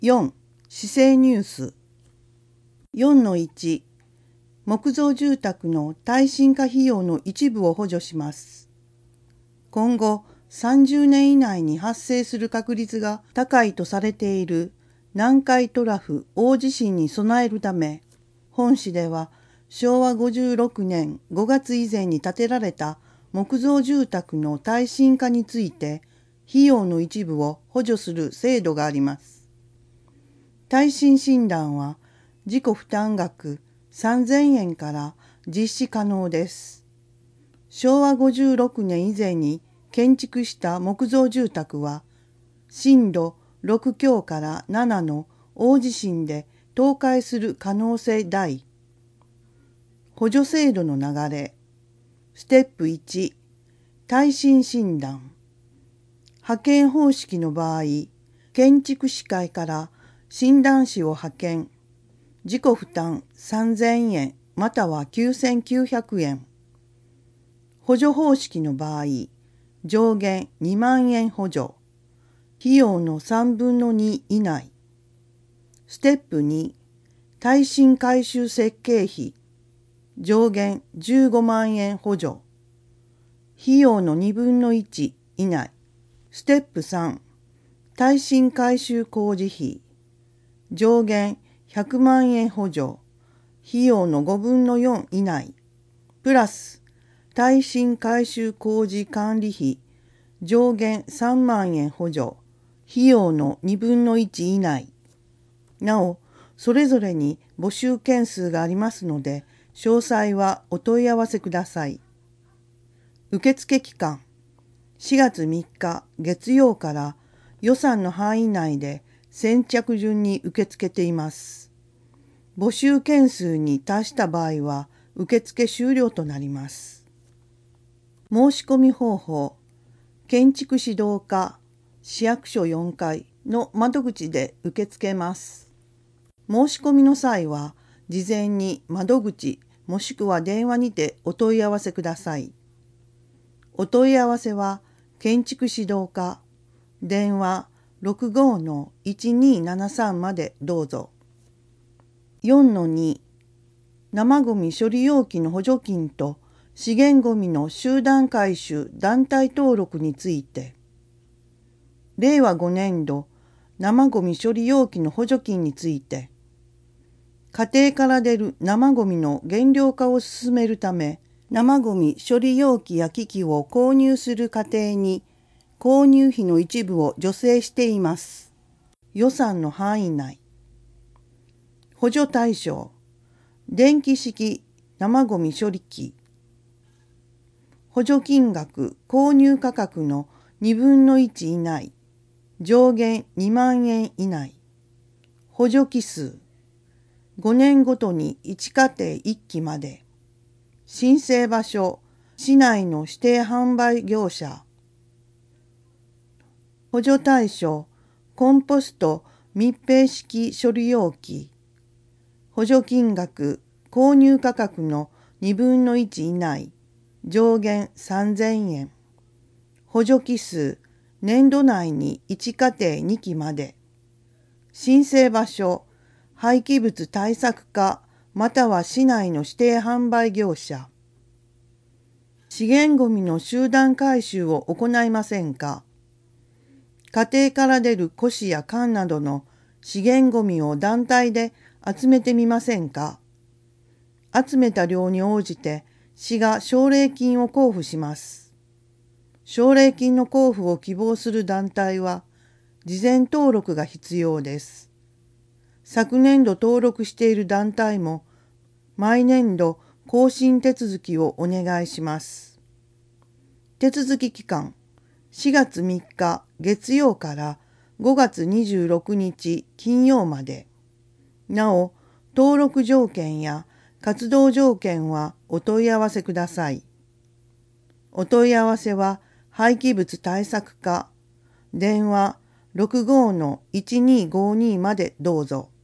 4. 市政ニュース。4-1 木造住宅の耐震化費用の一部を補助します。今後30年以内に発生する確率が高いとされている南海トラフ大地震に備えるため、本市では昭和56年5月以前に建てられた木造住宅の耐震化について費用の一部を補助する制度があります。耐震診断は自己負担額3000円から実施可能です。昭和56年以前に建築した木造住宅は震度6強から7の大地震で倒壊する可能性大。補助制度の流れ。ステップ1、耐震診断。派遣方式の場合、建築士会から診断士を派遣。自己負担3000円または9900円。補助方式の場合、上限2万円補助。費用の3分の2以内。ステップ2、耐震改修設計費。上限15万円補助。費用の2分の1以内。ステップ3、耐震改修工事費。上限100万円補助。費用の5分の4以内。プラス、耐震改修工事管理費。上限3万円補助。費用の2分の1以内。なお、それぞれに募集件数がありますので、詳細はお問い合わせください。受付期間、4月3日月曜から予算の範囲内で先着順に受け付けています。募集件数に達した場合は受付終了となります。申し込み方法、建築指導課市役所4階の窓口で受け付けます。申し込みの際は事前に窓口もしくは電話にてお問い合わせください。お問い合わせは建築指導課電話 65-1273 までどうぞ。4-2 生ごみ処理容器の補助金と資源ごみの集団回収団体登録について、令和5年度生ごみ処理容器の補助金について、家庭から出る生ごみの減量化を進めるため、生ごみ処理容器や機器を購入する家庭に購入費の一部を助成しています。予算の範囲内。補助対象、電気式生ごみ処理機。補助金額購入価格の2分の1以内。上限2万円以内。補助期数、5年ごとに1家庭1機まで。申請場所、市内の指定販売業者。補助対象、コンポスト密閉式処理容器。補助金額、購入価格の2分の1以内。上限3000円。補助期数、年度内に1家庭2機まで。申請場所、廃棄物対策課または市内の指定販売業者。資源ごみの集団回収を行いませんか？家庭から出る古紙や缶などの資源ごみを団体で集めてみませんか？集めた量に応じて市が奨励金を交付します。奨励金の交付を希望する団体は事前登録が必要です。昨年度登録している団体も毎年度更新手続きをお願いします。手続き期間、4月3日月曜から5月26日金曜まで。なお、登録条件や活動条件はお問い合わせください。お問い合わせは廃棄物対策課電話 65-1252 までどうぞ。